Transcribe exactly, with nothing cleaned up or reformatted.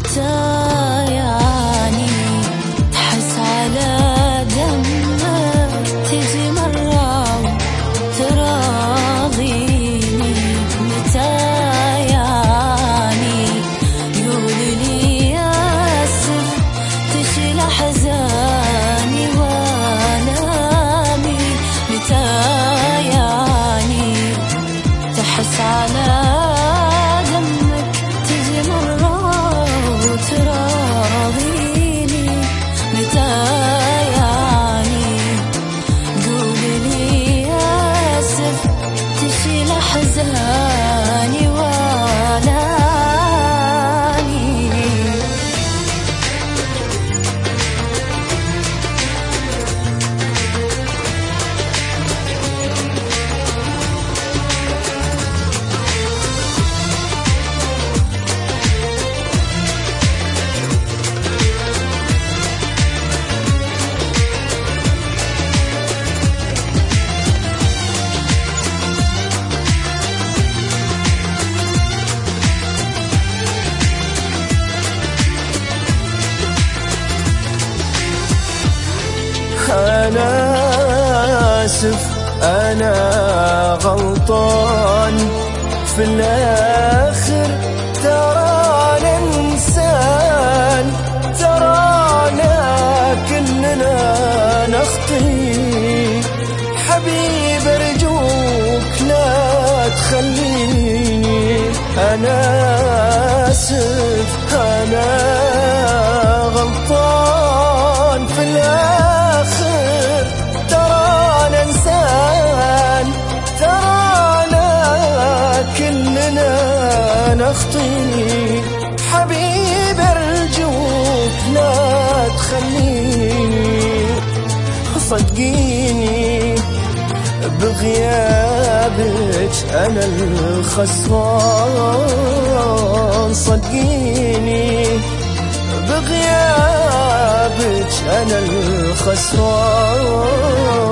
متى يعني تحس على دمك تجي مرة وتراضيني؟ متى يعني قولي لي آسف تشيل أحزاني وآلامي؟ متى يعني تحس على دمك تجي مرة وتراضيني؟ متى يعني قولي لي آسف تشيل أحزاني وآلامي؟ أنا آسف أنا غلطان، في الآخر ترانا إنسان، ترانا كلنا نخطي. حبيب أرجوك لا تخليني، أنا آسف أنا غلطان، في الآخر ترانا إنسان، ترانا كلنا نخطي. حبيب أرجوك لا تخليني، صدقيني بغيابك أنا الخسران، صدقيني بغيابك أنا الخسران.